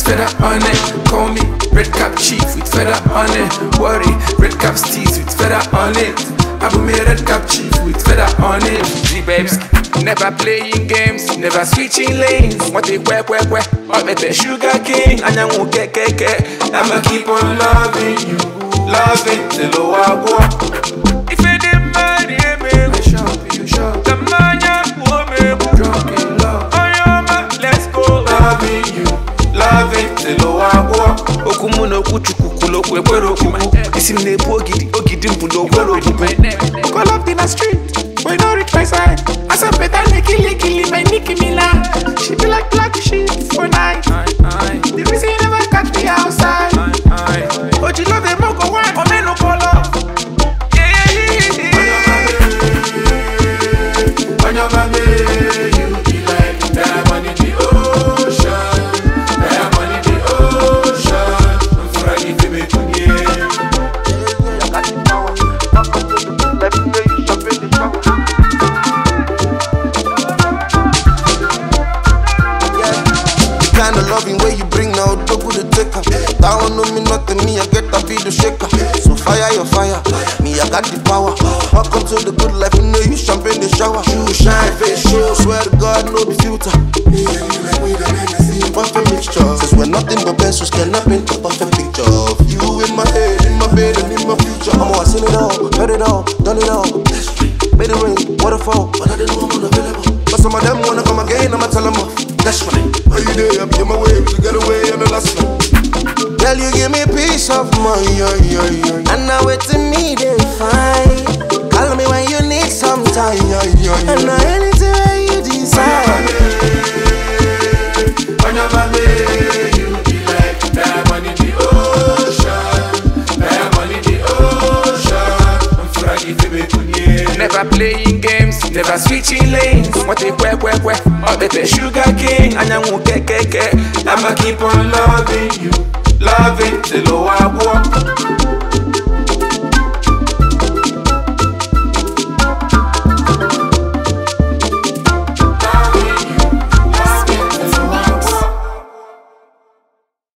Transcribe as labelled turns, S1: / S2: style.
S1: feather on it. Call me red cap chief with feather on it. Worry, red cap steez with feather on it. I be me red cap chief with feather on it. G-babes, never playing games, never switching lanes. What they kwe. I bet the sugar king, and I won't get. I'ma keep on loving you, loving the lower war. If you didn't mind me, you sure. The man you drunk in love. Oh yeah, man, let's go. Loving you, loving the lower war. Okumuno kuchukukulo kwero kumu. Isim ne ogidi mpundo kwero kumu. Call up in the street, we don't reach my side. I said better licky, my Nicki Minaj. She be like black sheep for night. The reason you never catch me outside. Oh, you love them, go wine, or men no call up. On your baby, you be like diamond in the ocean. Diamond in the ocean. I'm sorry if you make me. I got the power. Welcome to the good life. You know you shop in the shop.
S2: The kind of loving where you bring now, don't go to take her. That one know me nothing, me I get a video shaker. So fire your fire, me I got the power. Welcome to the good life, you know you champagne the shower. You shine face show, swear to God no be filter. Perfect mixture, says we're nothing but pencils, cannot paint a perfect picture of you in my head, in my bed and in my future. I'm gonna seen it all, heard it all, done it all. Made it rain, waterfall, but I didn't know I'm unavailable. But some of them wanna come again, I'ma tell them off. That's right. Are you there? I'm in my way to get away on the last one. Girl, you give me peace of mind, and now it's in me they find. Call me when you need some time, and now anything where you decide.
S1: On your baby, you be like diamond in the ocean. Diamond in the ocean. I'm sorry if you make me. Never playing games, never switching lanes. What they kwe. I bet the sugar king, and I won't get. I'ma keep on loving you, loving the lower war.